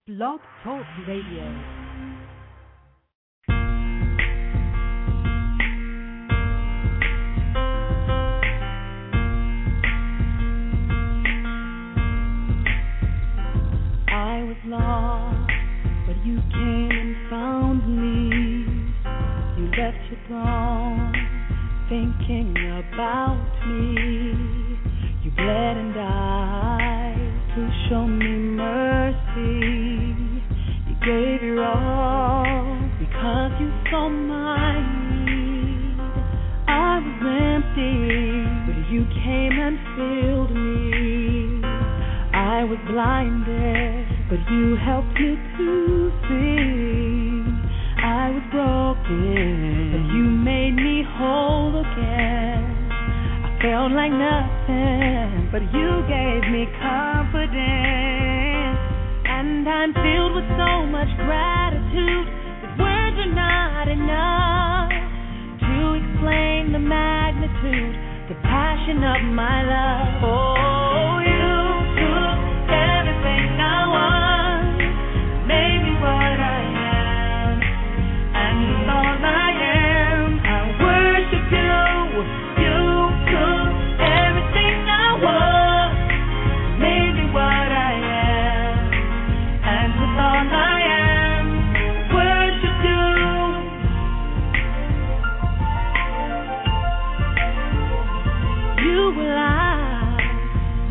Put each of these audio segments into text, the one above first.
Blog Talk Radio. I was lost, but you came and found me. You left your throne, thinking about me. You bled and died to show me mercy. You gave your all because you saw my need. I was empty, but you came and filled me. I was blinded, but you helped me to see. I was broken, but you made me whole again. I felt like nothing, but you gave me confidence. And I'm filled with so much gratitude that words are not enough to explain the magnitude, the passion of my love. Oh, you took everything I want, made me what I am, and it's all I am. I worship you. You took everything I want, made me what I am, and it's all I am. Worship you. You were light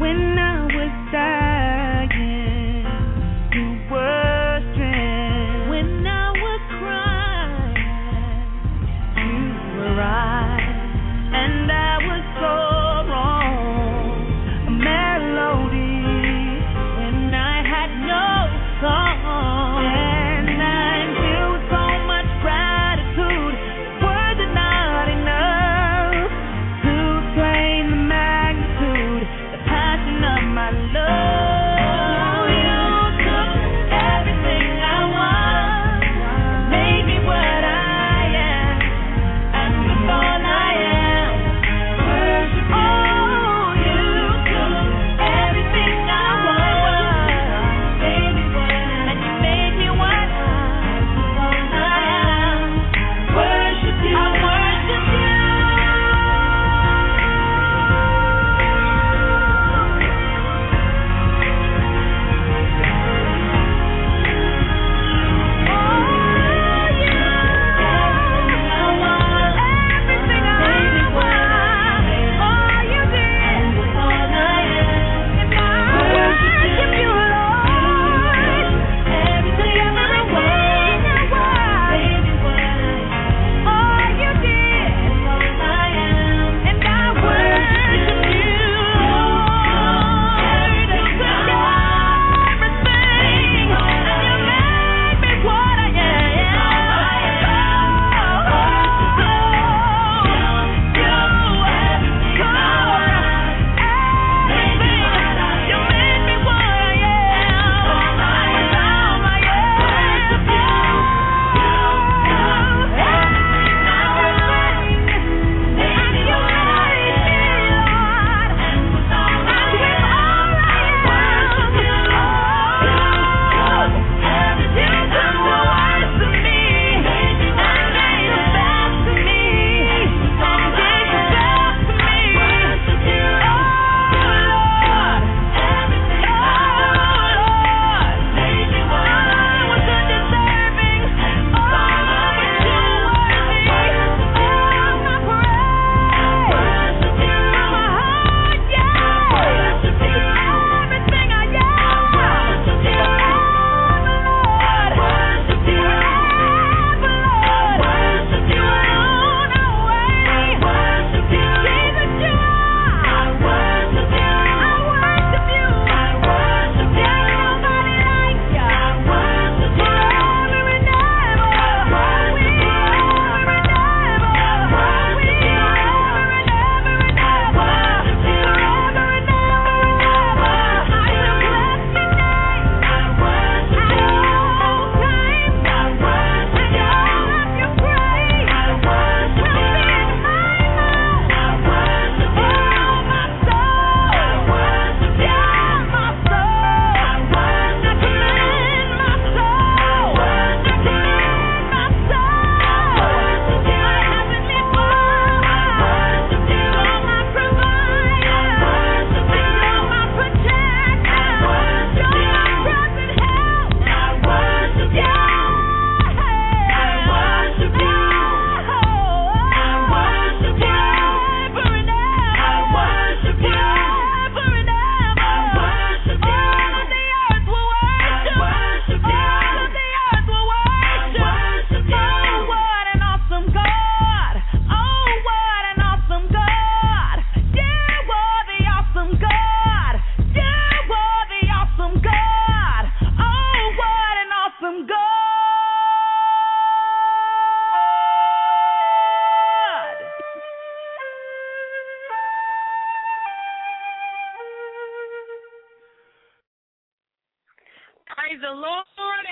Lord,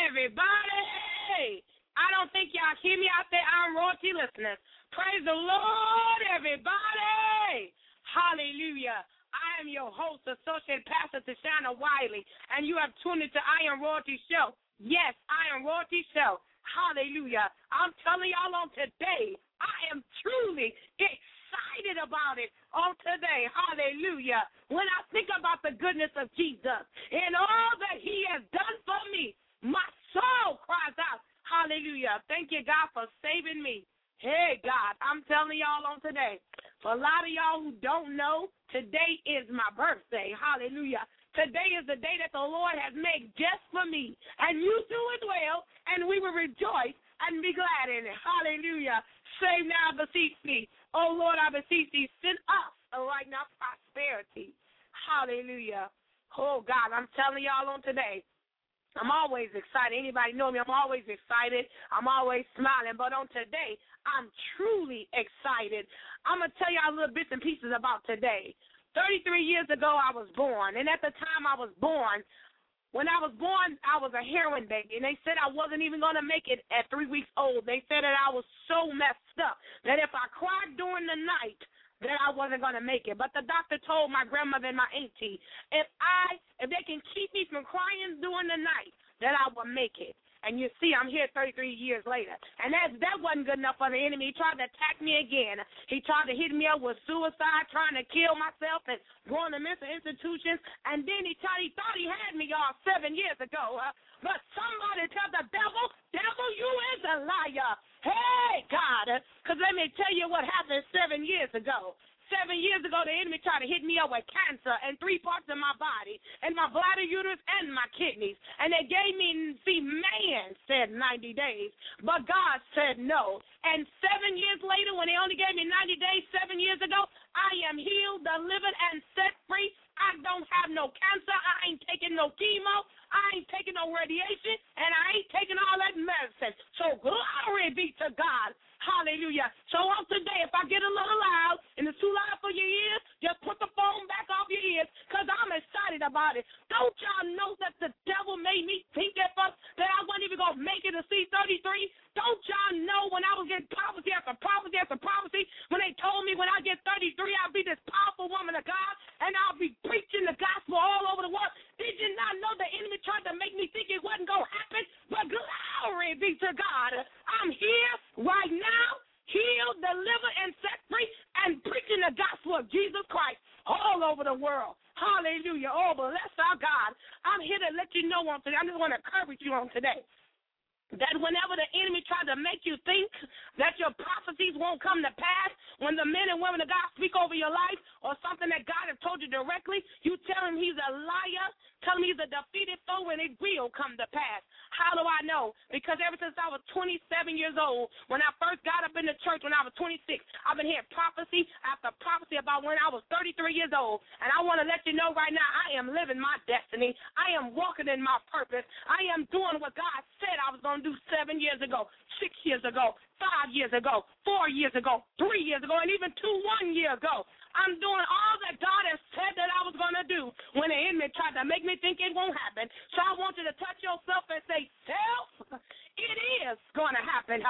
everybody. I don't think y'all hear me out there, Iron Royalty listeners. Praise the Lord, everybody. Hallelujah. I am your host, Associate Pastor Tashana Wiley, and you have tuned into Iron Royalty Show. Yes, Iron Royalty Show. Hallelujah. I'm telling y'all on today, I am truly excited about it on today. Hallelujah. When I think about the goodness of Jesus and all that he has done for me, my soul cries out, hallelujah. Thank you, God, for saving me. Hey, God, I'm telling y'all on today. For a lot of y'all who don't know, today is my birthday. Hallelujah. Today is the day that the Lord has made just for me. And you do as well, and we will rejoice and be glad in it. Hallelujah. Save now, beseech thee. Oh, Lord, I beseech thee, send us right now prosperity. Hallelujah. Oh, God, I'm telling y'all on today. I'm always excited. Anybody know me? I'm always excited. I'm always smiling. But on today, I'm truly excited. I'm going to tell y'all little bits and pieces about today. 33 years ago, I was born. And at the time I was born, when I was born, I was a heroin baby. And they said I wasn't even going to make it at 3 weeks old. They said that I was so messed up that if I cried during the night, that I wasn't going to make it. But the doctor told my grandmother and my auntie, if they can keep me from crying during the night, that I will make it. And you see, I'm here 33 years later. And that wasn't good enough for the enemy. He tried to attack me again. He tried to hit me up with suicide, trying to kill myself and going to mental institutions. And then he thought he had me all 7 years ago. But somebody tell the devil, you is a liar. Hey, God, because let me tell you what happened 7 years ago. 7 years ago, the enemy tried to hit me up with cancer in 3 parts of my body, and my bladder, uterus, and my kidneys. And they gave me, man said 90 days, but God said no. And 7 years later, when they only gave me 90 days 7 years ago, I am healed, delivered, and set free. I don't have no cancer. I ain't taking no chemo. I ain't taking no radiation, and I ain't taking all that medicine. So glory be to God. Hallelujah. So on today, if I get a little loud and it's too loud for your ears, just put the phone back off your ears because I'm excited about it. Don't y'all know that the devil made me think at first that I wasn't even going to make it to C33? Don't y'all know when I was getting prophecy after prophecy after prophecy, when they told me when I get 33, I'll be this powerful woman of God and I'll be preaching the gospel all over the world? Did you not know the enemy tried to make me think it wasn't going to happen? But glory be to God. I'm here right now, healed, delivered, and set free, and preaching the gospel of Jesus Christ all over the world. Hallelujah. Oh, bless our God. I'm here to let you know on today. I just want to encourage you on today that whenever the enemy tries to make you think that your prophecies won't come to pass, when the men and women of God speak over your life or something that God has told you directly, you tell him he's a liar, tell him he's a defeated foe, and it will come to pass. How do I know? Because ever since I was 27 years old, when I first got up in the church when I was 26, I've been hearing prophecy after prophecy about when I was 33 years old. And I want to let you know right now, I am living my destiny. I am walking in my purpose. I am doing what God said I was going to do 7 years ago, 6 years ago, 5 years ago, 4 years ago, 3 years ago, and even 1 year ago. I'm doing all that God has said that I was going to do when the enemy tried to make me think it won't happen. So I want you to touch yourself and say, self, it is going to happen.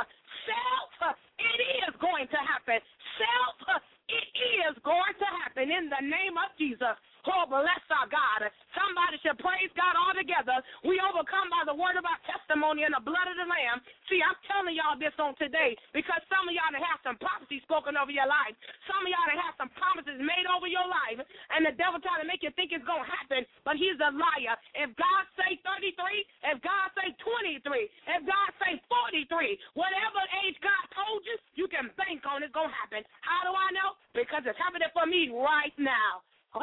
Self, it is going to happen. Self, it is going to happen in the name of Jesus. Oh, bless our God. Somebody should praise God all together. We overcome by the word of our testimony and the blood of the Lamb. See, I'm telling y'all this on today because some of y'all have some prophecy spoken over your life. Some of y'all have some promises made over your life, and the devil trying to make you think it's going to happen, but he's a liar. If God say 33, if God say 23, if God say 43, whatever age God told you, you can bank on it's going to happen. How do I know? Because it's happening for me right now.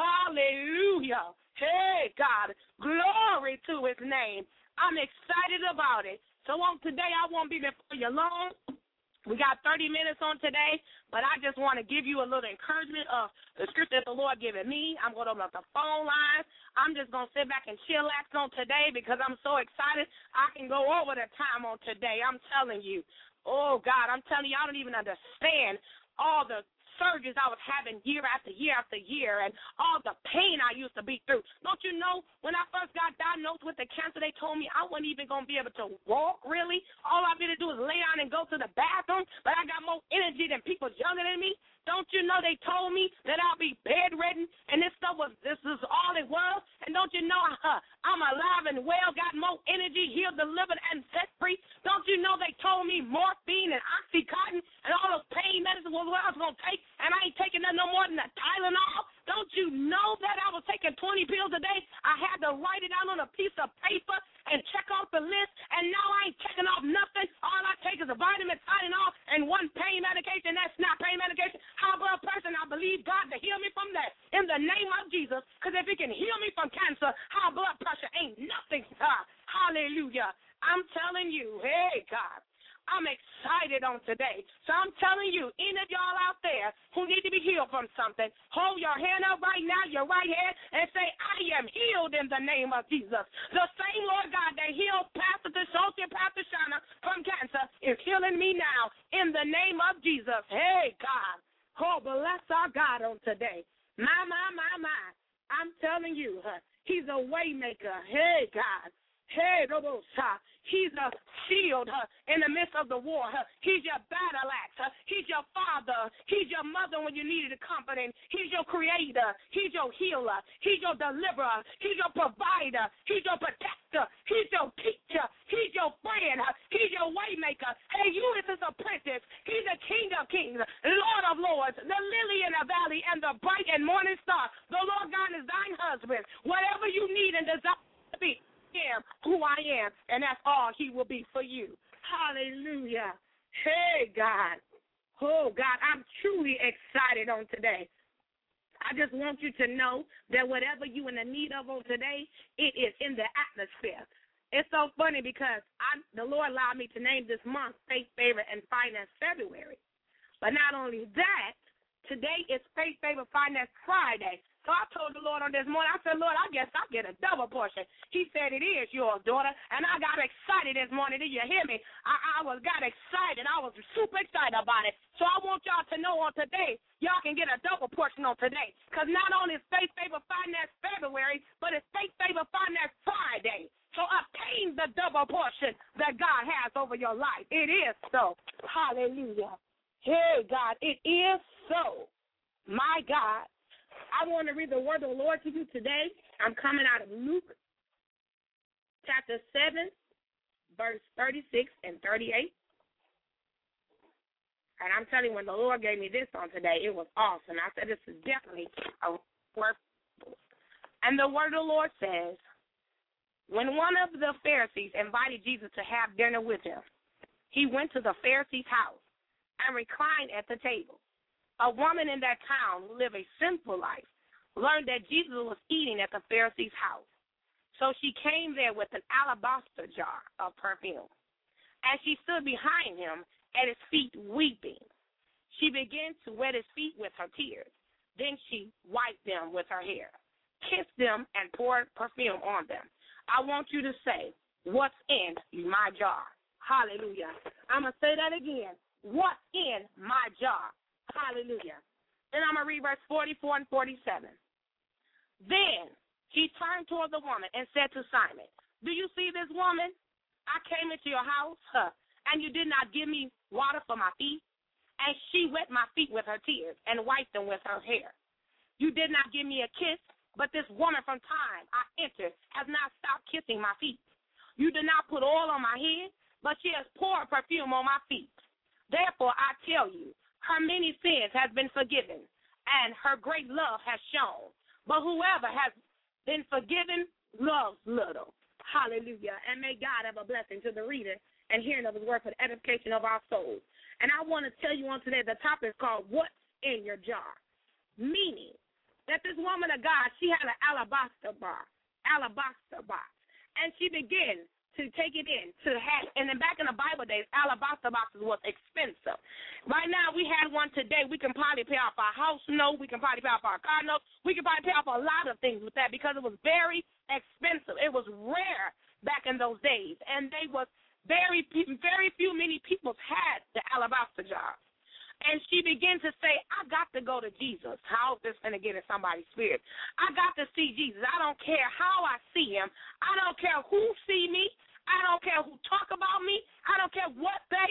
Hallelujah. Hey, God. Glory to his name. I'm excited about it. So on today, I won't be before you long. We got 30 minutes on today, but I just want to give you a little encouragement of the scripture that the Lord given me. I'm going to open up the phone lines. I'm just going to sit back and chillax on today because I'm so excited. I can go over the time on today. I'm telling you. Oh, God, I'm telling you, I don't even understand all the surgeries I was having year after year after year, and all the pain I used to be through. Don't you know, when I first got diagnosed with the cancer, they told me I wasn't even going to be able to walk, really. All I needed to do is lay down and go to the bathroom, but I got more energy than people younger than me. Don't you know they told me that I'll be bedridden, and this is all it was? And don't you know I'm alive and well, got more energy, healed, delivered, and set free? Don't you know they told me morphine and Oxycontin and all those pain medicine was what I was going to take, and I ain't taking nothing no more than a Tylenol? Don't you know that I was taking 20 pills a day? I had to write it down on a piece of paper and check off the list, and now I ain't checking off nothing. All I take is a vitamin, Tylenol, and one pain medication. That's not pain medication. High blood pressure, and I believe God to heal me from that in the name of Jesus, because if He can heal me from cancer, high blood pressure ain't nothing. Hallelujah. I'm telling you, hey, God, I'm excited on today. So I'm telling you, any of y'all out there who need to be healed from something, hold your hand up right now, your right hand, and say, I am healed in the name of Jesus. The same Lord God that healed Pastor Schultz and Pastor Shana from cancer is healing me now in the name of Jesus. Hey, God. Oh, bless our God on today. My. I'm telling you, He's a way maker. Hey, God. Hey, Robosa. He's a shield in the midst of the war. He's your battle axe. He's your father. He's your mother when you needed a comforting. He's your creator. He's your healer. He's your deliverer. He's your provider. He's your protector. He's your teacher. He's your friend. He's your way maker. Hey, you is His apprentice. He's the King of kings, Lord of lords, the lily in the valley, and the bright and morning star. The Lord God is thine husband. Whatever you need and desire to be, am who I am, and that's all He will be for you. Hallelujah. Hey, God. Oh, God, I'm truly excited on today. I just want you to know that whatever you in the need of on today, it is in the atmosphere. It's so funny because the Lord allowed me to name this month Faith, Favor, and Finance February. But not only that, today is Faith, Favor, Finance Friday. So I told the Lord on this morning, I said, Lord, I guess I'll get a double portion. He said, it is yours, daughter. And I got excited this morning. Did you hear me? I got excited. I was super excited about it. So I want y'all to know on today, y'all can get a double portion on today. Because not only is Faith, Favor, Finance February, but it's Faith, Favor, Finance Friday. So obtain the double portion that God has over your life. It is so. Hallelujah. Hey, God, it is so. My God. I want to read the word of the Lord to you today. I'm coming out of Luke chapter 7, verse 36 and 38. And I'm telling you, when the Lord gave me this on today, it was awesome. I said, this is definitely a word. And the word of the Lord says, when one of the Pharisees invited Jesus to have dinner with him, he went to the Pharisee's house and reclined at the table. A woman in that town who lived a sinful life learned that Jesus was eating at the Pharisee's house. So she came there with an alabaster jar of perfume. As she stood behind him at his feet weeping, she began to wet his feet with her tears. Then she wiped them with her hair, kissed them, and poured perfume on them. I want you to say, what's in my jar? Hallelujah. I'm going to say that again. What's in my jar? Hallelujah. Then I'm going to read verse 44 and 47. Then he turned toward the woman and said to Simon, do you see this woman? I came into your house, and you did not give me water for my feet, and she wet my feet with her tears and wiped them with her hair. You did not give me a kiss, but this woman from time I entered has not stopped kissing my feet. You did not put oil on my head, but she has poured perfume on my feet. Therefore, I tell you, her many sins has been forgiven, and her great love has shown. But whoever has been forgiven loves little. Hallelujah. And may God have a blessing to the reader and hearing of his word for the edification of our souls. And I want to tell you on today, the topic is called What's in Your Jar? Meaning that this woman of God, she had an alabaster box, and she began to take it in to have, and then back in the Bible days, alabaster boxes was expensive. Right now, we had one today. We can probably pay off our house note. We can probably pay off our car note. We can probably pay off a lot of things with that because it was very expensive. It was rare back in those days, and they was many people had the alabaster jar. and she began to say, I got to go to Jesus. How is this going to get in somebody's spirit? I got to see Jesus. I don't care how I see him. I don't care who see me. I don't care who talk about me. I don't care what they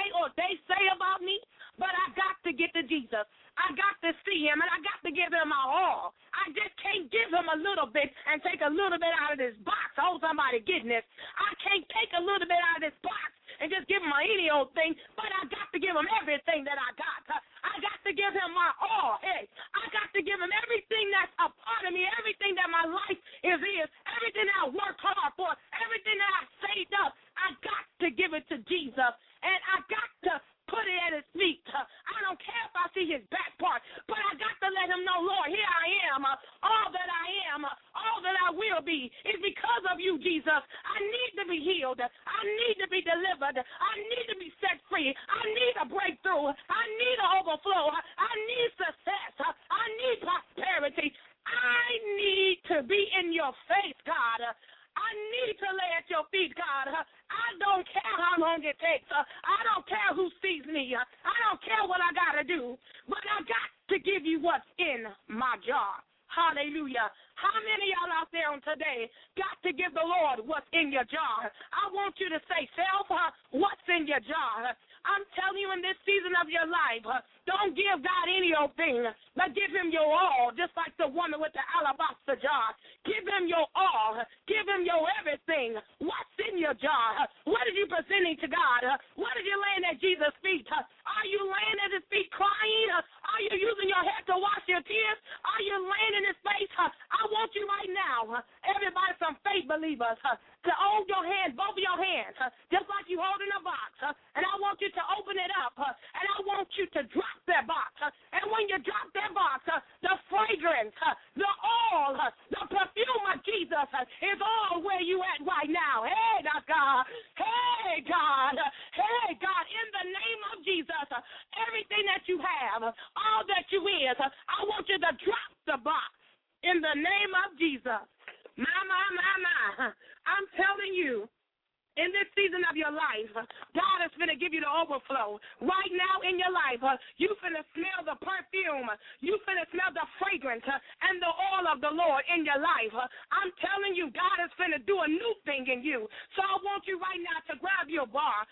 say about me, but I got to get to Jesus. I got to see him, and I got to give him my all. I just can't give him a little bit and take a little bit out of this box. Oh, somebody getting this. I can't take a little bit out of this box and just give him any old thing, but I got to give him everything that I got. I got to give him my all. Hey, I got to give him everything that's a part of me, everything that my life is, everything that I worked hard for, everything that I saved up. I got to give it to Jesus, and I got to put it at his feet. I don't care if I see his back part, but I got to let him know, Lord, here I am. All that I am, all that I will be is because of you, Jesus. I need to be healed. I need to be delivered. I need to be set free. I need a breakthrough. I need an overflow. I need success. I need prosperity. I need to be in your face, God. I need to lay at your feet, God. I don't care how long it takes. I don't care who sees me. I don't care what I got to do. But I got to give you what's in my jar. Hallelujah. How many of y'all out there on today got to give the Lord what's in your jar? I want you to say, self, what's in your jar? I'm telling you, in this season of your life, don't give God any old thing, but give him your all, just like the woman with the alabaster jar. Give him your all. Give him your everything. What's in your jar? What are you presenting to God? What are you laying at Jesus' feet? Are you laying at his feet crying? Are you using your head to wash your tears? Are you laying in his face? I want you right now, everybody, some faith believers, to hold your hands, both of your hands, just like you hold in a box. And I want you to open it up, and I want you to drop that box. And when you drop that box, the fragrance, the oil, the perfume of Jesus is all where you at right now. Hey, God. Hey, God. Hey, God, in the name of Jesus, everything that you have, all that you is, I want you to drop the box in the name of Jesus. My. I'm telling you, in this season of your life, God is going to give you the overflow. Right now in your life, you finna smell the perfume. You finna smell the fragrance and the oil of the Lord in your life. I'm telling you, God is finna do a new thing in you. So I want you right now to grab your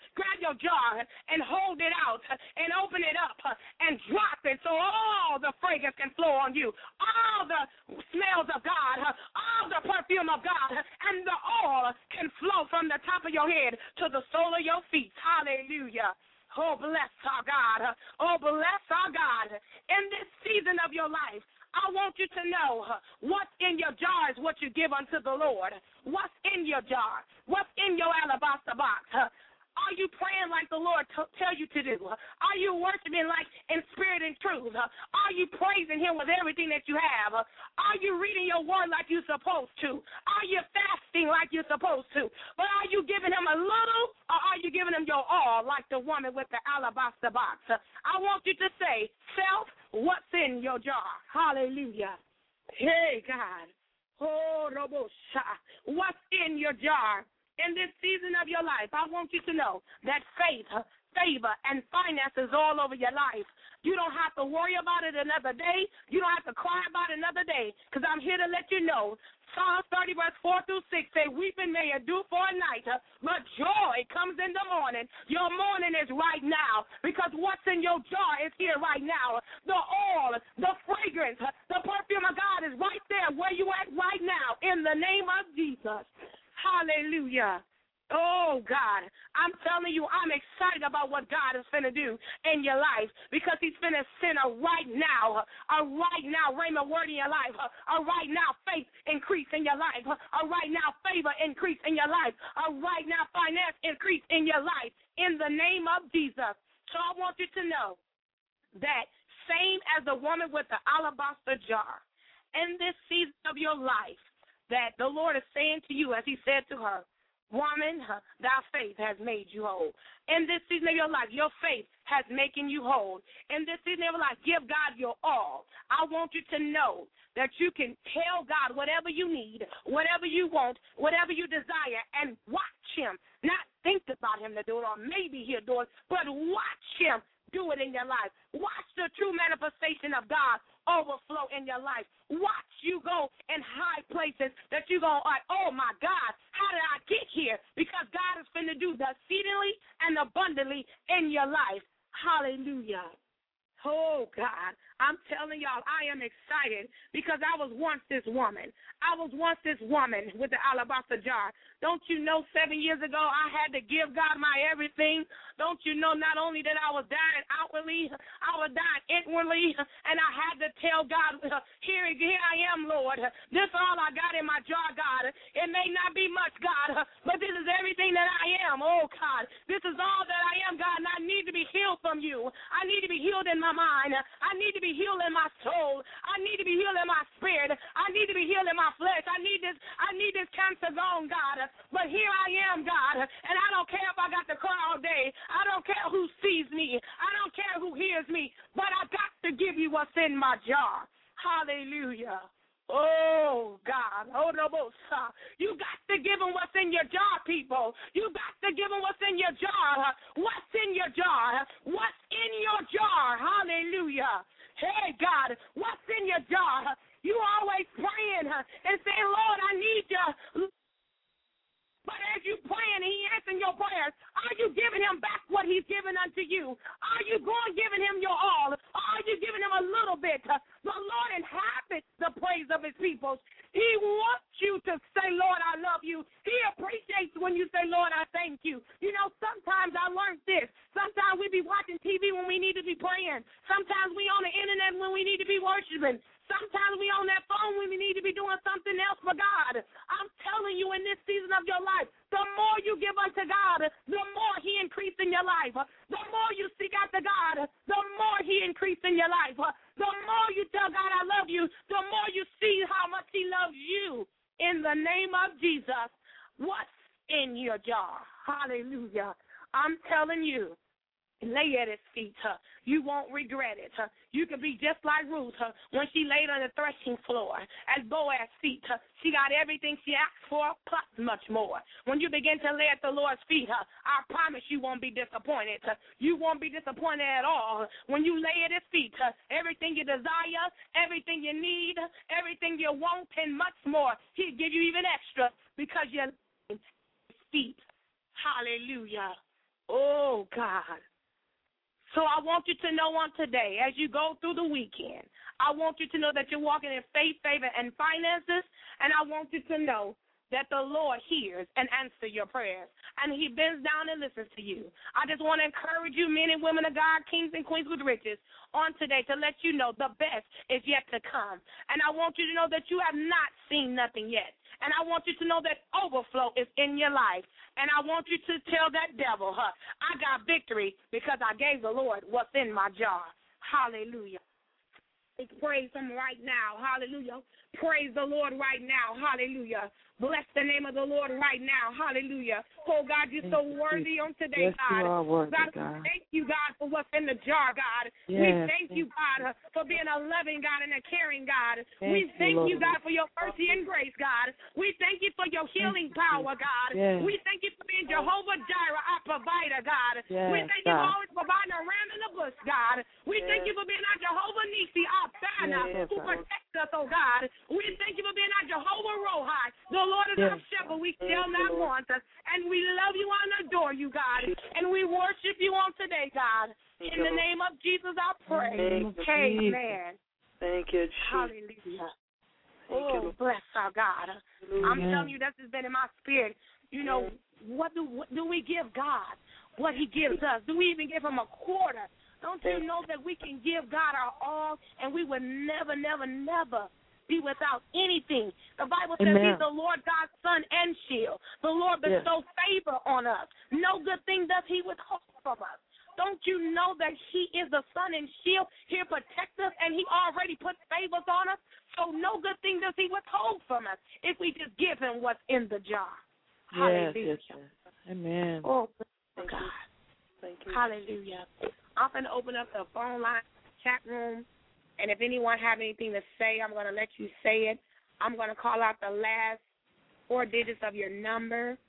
jar, and hold it out and open it up and drop it so all the fragrance can flow on you. All the smells of God, all the perfume of God, and the oil can flow from the top of your head to the sole of your feet. Hallelujah. Oh, bless our God. Oh, bless our God. In this season of your life, I want you to know what's in your jar is what you give unto the Lord. What's in your jar? What's in your alabaster box? Are you praying like the Lord tell you to do? Are you worshiping like in spirit and truth? Are you praising him with everything that you have? Are you reading your word like you're supposed to? Are you fasting like you're supposed to? But are you giving him a little, or are you giving him your all like the woman with the alabaster box? I want you to say, self, what's in your jar? Hallelujah. Hey, God. Oh, Robosha. What's in your jar? In this season of your life, I want you to know that faith, favor, and finances all over your life. You don't have to worry about it another day. You don't have to cry about it another day, because I'm here to let you know. Psalms 30, verse 4 through 6 say, weeping may endure for a night, but joy comes in the morning. Your morning is right now, because what's in your jar is here right now. The oil, the fragrance, the perfume of God is right there where you at right now, in the name of Jesus. Hallelujah. Oh, God, I'm telling you, I'm excited about what God is finna do in your life, because he's finna send a right now rhema word in your life, a right now faith increase in your life, a right now favor increase in your life, a right now finance increase in your life, in the name of Jesus. So I want you to know that same as the woman with the alabaster jar, in this season of your life, that the Lord is saying to you, as he said to her, woman, thy faith has made you whole. In this season of your life, your faith has making you whole. In this season of your life, give God your all. I want you to know that you can tell God whatever you need, whatever you want, whatever you desire, and watch him. Not think about him to do it, or maybe he'll do it, but watch him do it in your life. Watch the true manifestation of God overflow in your life. Watch you go in high places that you go like, oh, my God, how did I get here? Because God is going to do the exceedingly and abundantly in your life. Hallelujah. Oh, God, I'm telling y'all, I am excited because I was once this woman. I was once this woman with the alabaster jar. Don't you know 7 years ago I had to give God my everything? Don't you know not only that I was dying outwardly, I was dying inwardly, and I had to tell God, here I am, Lord. This is all I got in my jar, God. It may not be much, God, but this is everything that I am. Oh, God, this is all that I am, God, and I need to be healed from you. I need to be healed in my mind. I need to be healed in my soul. I need to be healed in my spirit. I need to be healed in my flesh. I need this cancer gone, God. But here I am, God, and I don't care if I got to cry all day. I don't care who sees me. I don't care who hears me. But I got to give you what's in my jar. Hallelujah. Oh, God. Oh, no, you got to give them what's in your jar, people. You got to give them what's in your jar. What's in your jar? What's in your jar? Hallelujah. Hey, God, what's in your jar? You always praying and saying, Lord, I need you. But as you praying and he answering your prayers, are you giving him back what he's given unto you? Are you going giving him your all? Or are you giving him a little bit? The Lord inhabits the praise of his people. He wants you to say, Lord, I love you. He appreciates when you say, Lord, I thank you. You know, sometimes I learned this. Sometimes we be watching TV when we need to be praying. Sometimes we on the internet when we need to be worshiping. Sometimes we on that phone when we need to be doing something else for God. I'm telling you, in this season of your life, the more you give unto God, the more he increase in your life. The more you seek after God, the more he increase in your life. The more you tell God I love you, the more you see how much he loves you. In the name of Jesus, what's in your jar? Hallelujah. I'm telling you. Lay at his feet. You won't regret it. You could be just like Ruth when she laid on the threshing floor at Boaz's feet. She got everything she asked for, plus much more. When you begin to lay at the Lord's feet, I promise you won't be disappointed. You won't be disappointed at all. When you lay at his feet, everything you desire, everything you need, everything you want, and much more, he'll give you even extra because you're at his feet. Hallelujah. Oh, God. So I want you to know on today, as you go through the weekend, I want you to know that you're walking in faith, favor, and finances, and I want you to know that the Lord hears and answers your prayers, and he bends down and listens to you. I just want to encourage you, men and women of God, kings and queens with riches, on today to let you know the best is yet to come. And I want you to know that you have not seen nothing yet. And I want you to know that overflow is in your life. And I want you to tell that devil, I got victory because I gave the Lord what's in my jar. Hallelujah. Praise him right now. Hallelujah. Praise the Lord right now. Hallelujah. Bless the name of the Lord right now. Hallelujah. Oh, God, you're so worthy on today, yes, God. You are worthy, God. Thank you, God, for what's in the jar, God. Yes, we thank you, God, for being a loving God and a caring God. We thank you, God, for your mercy and grace, God. We thank you for your healing power, God. Yes. We thank you for being Jehovah Jireh, our provider, God. Yes, we thank you for always providing a ram in the bush, God. We thank you for being our Jehovah Nisi, our banner, who protects us, oh God. We thank you for being our Jehovah Rohi. The Lord is our shepherd. We shall not want us. And we love you and adore you, God. And we worship you on today, God. In the name of Jesus, I pray. Amen. Thank you, Jesus. Hallelujah. Oh, bless our God. I'm telling you, this has been in my spirit. You know, what do we give God? What he gives us? Do we even give him a quarter? Don't you know that we can give God our all and we would never, never, never be without anything? The Bible says he's the Lord God's son and shield. The Lord bestows favor on us. No good thing does he withhold from us. Don't you know that he is the sun and shield? He'll protect us, and he already put favors on us. So no good thing does he withhold from us if we just give him what's in the jar. Hallelujah. Yes. Amen. Oh, God. Thank you. Hallelujah. I'm going to open up the phone line, chat room, and if anyone have anything to say, I'm going to let you say it. I'm going to call out the last 4 digits of your number,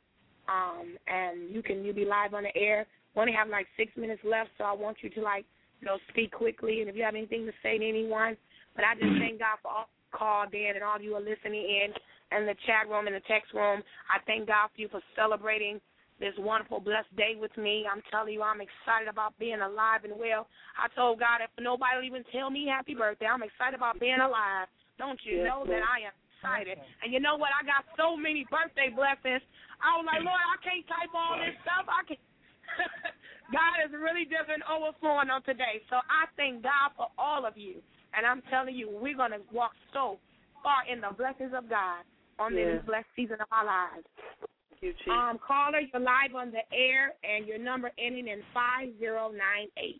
And you'll be live on the air. We only have like 6 minutes left, so I want you to speak quickly. And if you have anything to say to anyone, but I just thank God for all who called in and all you are listening in the chat room and the text room. I thank God for you for celebrating this wonderful, blessed day with me. I'm telling you, I'm excited about being alive and well. I told God if nobody will even tell me happy birthday, I'm excited about being alive. Don't you know that I am excited? And you know what? I got so many birthday blessings. I was like, Lord, I can't type all this stuff. I can't. God is really just been overflowing on today. So I thank God for all of you. And I'm telling you, we're going to walk so far in the blessings of God on this blessed season of our lives. Thank you, Chief. Caller, you're live on the air, and your number ending in 5098.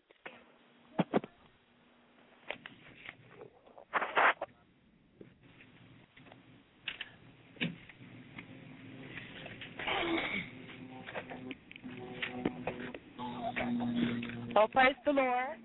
Oh, praise the Lord.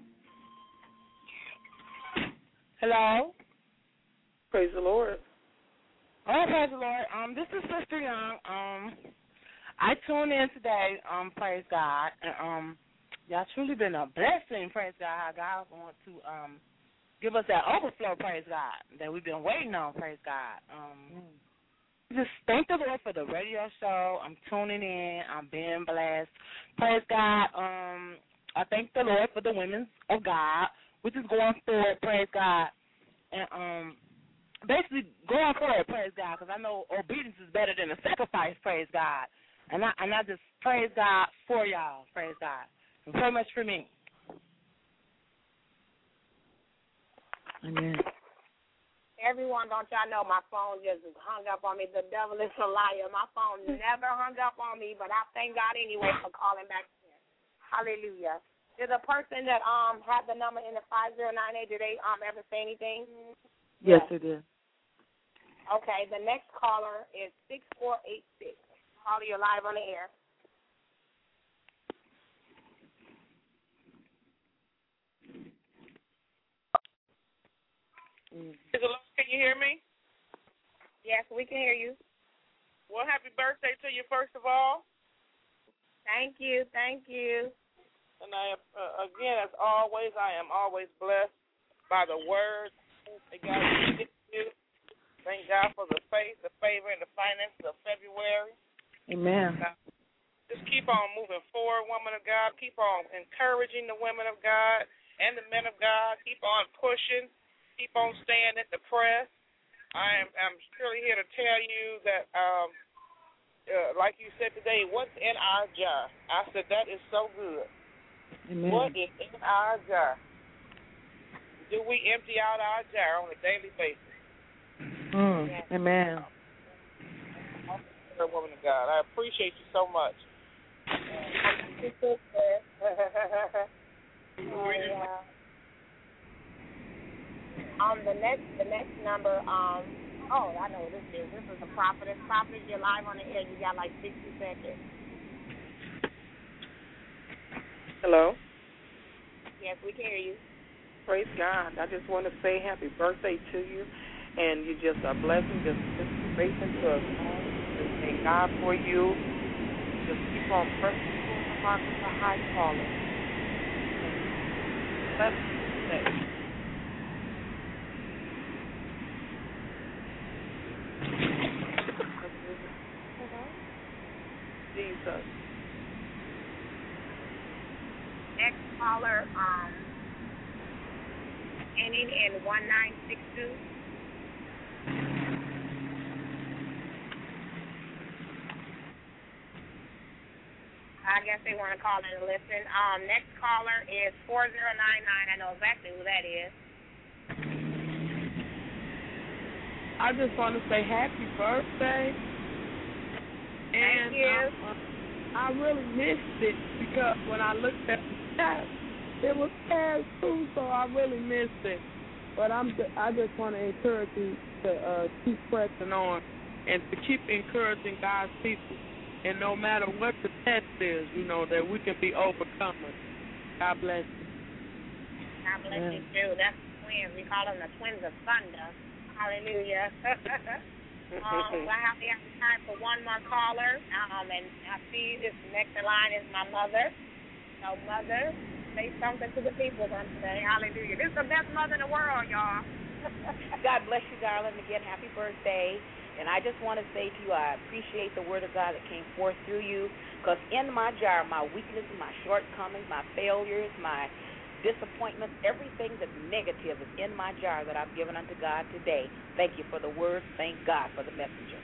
Hello? Praise the Lord. Oh, praise the Lord. This is Sister Young. I tuned in today, praise God. And y'all truly been a blessing, praise God, how God wants to give us that overflow, praise God, that we've been waiting on, praise God. Just thank the Lord for the radio show. I'm tuning in. I'm being blessed. Praise God. I thank the Lord for the women of God, which is going forward, praise God. And basically going forward, praise God, because I know obedience is better than a sacrifice, praise God. And I just praise God for y'all, praise God. And so much for me. Amen. Everyone, don't y'all know my phone just hung up on me. The devil is a liar. My phone never hung up on me, but I thank God anyway for calling back in. Hallelujah. Did the person that had the number in the 5098, did they ever say anything? Yes, they did. Okay, the next caller is 6486. Caller, you're live on the air. Can you hear me? Yes, we can hear you. Well, happy birthday to you, first of all. Thank you, thank you. And again, as always, I am always blessed by the word that God gives you. Thank God for the faith, the favor, and the finances of February. Amen. Just keep on moving forward, woman of God. Keep on encouraging the women of God and the men of God. Keep on pushing. Keep on staying at the press. I'm surely here to tell you that, like you said today, what's in our jar? I said, that is so good. Amen. What is in our jar? Do we empty out our jar on a daily basis? Yes. Amen. Woman of God, I appreciate you so much. The next number, I know what this is. This is a prophetess. Prophetess, you're live on the air. You got like 60 seconds. Hello? Yes, we can hear you. Praise God. I just want to say happy birthday to you. And you're just a blessing, just inspiration to us all. Just thank God for you. Just keep on pressing towards the mark of the high calling. Bless you today. Jesus. Next caller, ending in 1962. I guess they want to call in and listen. Next caller is 4099. I know exactly who that is. I just want to say happy birthday. Thank you. I really missed it because when I looked at the chat, it was past 2, so I really missed it. But I just want to encourage you to keep pressing on and to keep encouraging God's people. And no matter what the test is, that we can be overcomers. God bless you. God bless you, too. That's the twins. We call them the twins of thunder. Hallelujah. We have time for one more caller. And I see this next in line is my mother. So, Mother, say something to the people on today. Hallelujah. This is the best mother in the world, y'all. God bless you, darling. Again, happy birthday. And I just want to say to you, I appreciate the word of God that came forth through you, because in my jar, my weaknesses, my shortcomings, my failures, my disappointments, everything that's negative is in my jar that I've given unto God today. Thank you for the word. Thank God for the messenger.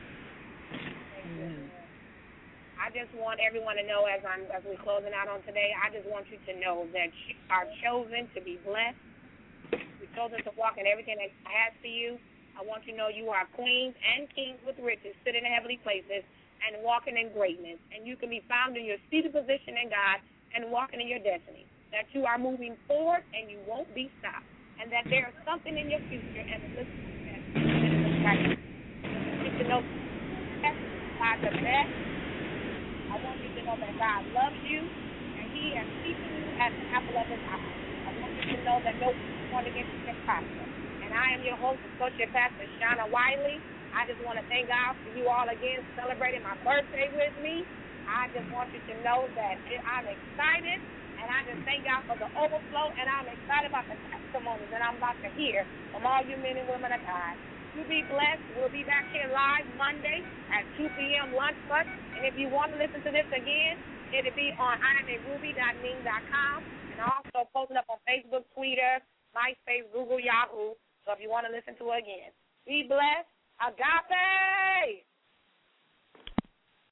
I just want everyone to know as we're closing out on today, I just want you to know that you are chosen to be blessed. You're chosen to walk in everything that God has for you. I want you to know you are queens and kings with riches, sitting in heavenly places and walking in greatness. And you can be found in your seated position in God and walking in your destiny. That you are moving forward and you won't be stopped. And that there is something in your future and it looks like that. You to know God the best. I want you to know that God loves you, and He is keeping you as the apple of His eye. I want you to know that no one against you can prosper. And I am your host, Associate Pastor Shauna Wiley. I just want to thank God for you all again celebrating my birthday with me. I just want you to know that I'm excited, and I just thank God for the overflow, and I'm excited about the testimonies that I'm about to hear from all you men and women of God. You be blessed. We'll be back here live Monday at 2 p.m. lunch break. And if you want to listen to this again, it'll be on IamARuby.Ning.com and also posted up on Facebook, Twitter, MySpace, Google, Yahoo. So if you want to listen to it again, be blessed. Agape!